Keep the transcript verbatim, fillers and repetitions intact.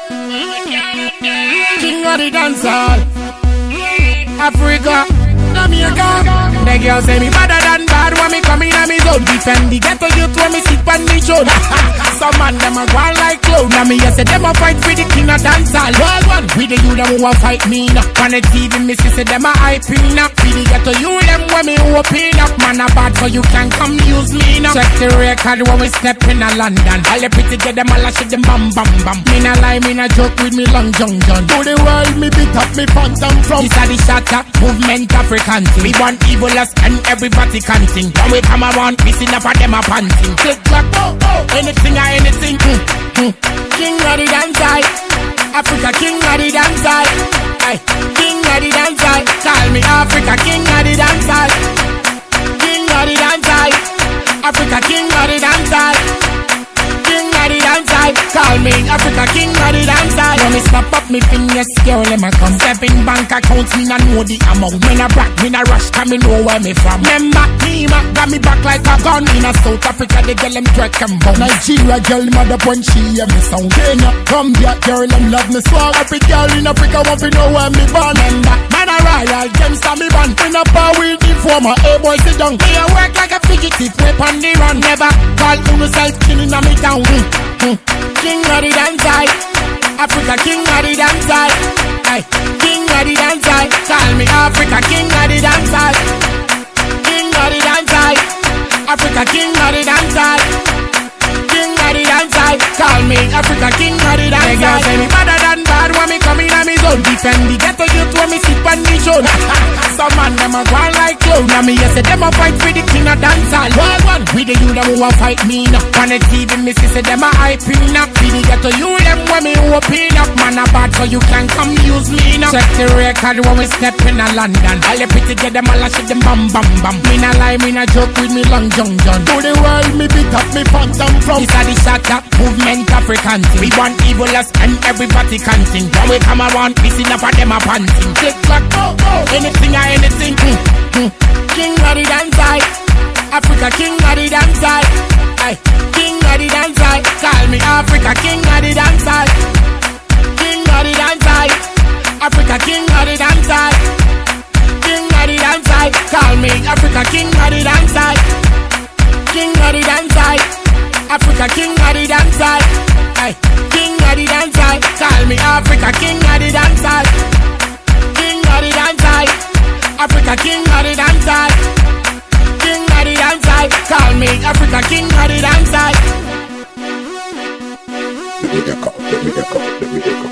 King of the dancehall, Africa, Jamaica. The girls say me better than bad when me come in and me zone. Defend the ghetto youth when me sit on me shoulder. Some man them a go on like clown. Now me yes say them a fight for the king of dancehall. Well one, with the you them who a fight me now. On the T V me see say them a hype me now. With the ghetto you them when me open up. Man a bad so you can come use me now. Check the record when we step in a London. All the pretty get them all a shit them bam bam bam. Me na lie, me na joke with me long John John. To the world me beat up me phantom from. This a the shatter movement African thing. We want evil and everybody can sing. When we come around, we see enough of them a panting. Click clack, oh oh, anything or anything. Mm, mm. King of the dancehall, Africa king of the dancehall. Aye, king of the dancehall. Call me Africa king of the dancehall. King of the dancehall, Africa king of the dancehall. King of the dancehall. Call me Africa king of the dancehall. When me snap up me fingers, girl, let me come. Step in bank accounts, me nah know the amount. Me nah brag, me nah rush, cause me know where me from. Remember, me ma got me back like a gun. In a South Africa, they girl them drag and bone. Nigeria girl, mother when she hear me sound. Kenya, Gambia, girl, them love me swag. Every girl in Africa want to know where me born. Remember, man a royal, gangsta me born. In a power with the former, hey boy sit down. Me a work like a fugitive, whip on the run. Never call uno self killing on me down. Mm, mm. King of the dancehall, Africa king of the dancehall. Aye, king of the dancehall. Call me Africa king of the dancehall. King of the dancehall, Africa king of the dancehall. King of the dancehall. Call me Africa king of the dancehall. The girls say me better than bad when me come in and me zone. Defend the ghetto youth when me sit on me shoulder. Some man them a go on like clown. Now me yes say them a fight for the king of dancehall. Well one, with the you them who a fight me now. On the T V me see say them a hype me now. With the ghetto you them when me open up. Man a bad so you can come use me now. Check the record when we step in a London. All the pretty get them all a shit them bam bam bam. Me na lie, me na joke with me long John John. To the world me beat up me phantom from. This a the shatter movement African thing. We want evil and everybody can sing. When we come around, we see enough of them a panting. Click clack, oh oh, anything or anything. Mm, mm. King of the dancehall, Africa king of the dancehall. Aye, king of the dancehall. Call me Africa king of the dancehall. King of the dancehall, Africa king of the dancehall. King of the dancehall. Call me Africa king of the dancehall. King of the dancehall, Africa king of the dancehall. Aye, king of the dancehall. Call me Africa king of the dancehall. King of the dancehall, Africa king of the dancehall. King of the dancehall. Call me Africa king of the dancehall. Let me go, let me go, let me go.